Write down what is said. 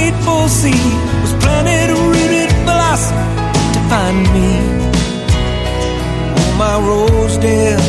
fateful seed was planted, rooted, blossomed to find me. Oh, my Rosedale,